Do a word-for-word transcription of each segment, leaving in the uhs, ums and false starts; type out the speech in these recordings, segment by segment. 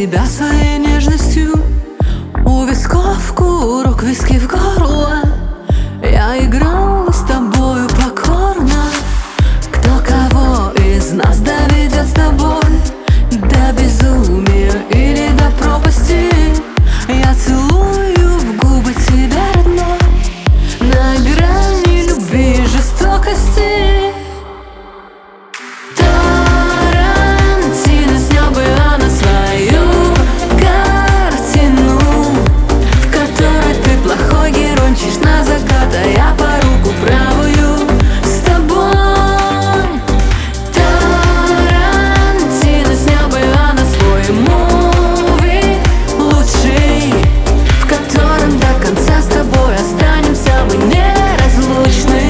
тебя своей нежностью. У висков курок, виски в горло. Я играла с тобою покорно. Кто кого из нас доведет с тобой до безумия или до пропасти. Я целую в губы тебя, родной, на грани любви и жестокости. Тарантино снял бы она свою картину, в которой ты плохой герой, мчишь на закат, а я по руку правую с тобой. Тарантино снял бы она свой муви лучший, в котором до конца с тобой останемся мы неразлучны.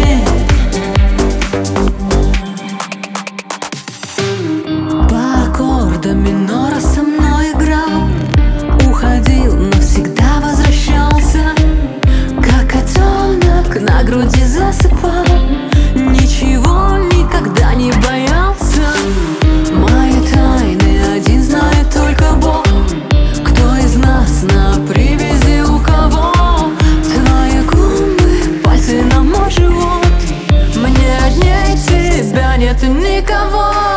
По аккордам минора со мной играл, уходил, навсегда возвращался, как котенок на груди засыпал, ничего никогда не боялся. Мои тайны один знает только Бог. Кто из нас на привязи у кого? Твои губы, пальцы на мой живот. Мне одней тебя нет никого.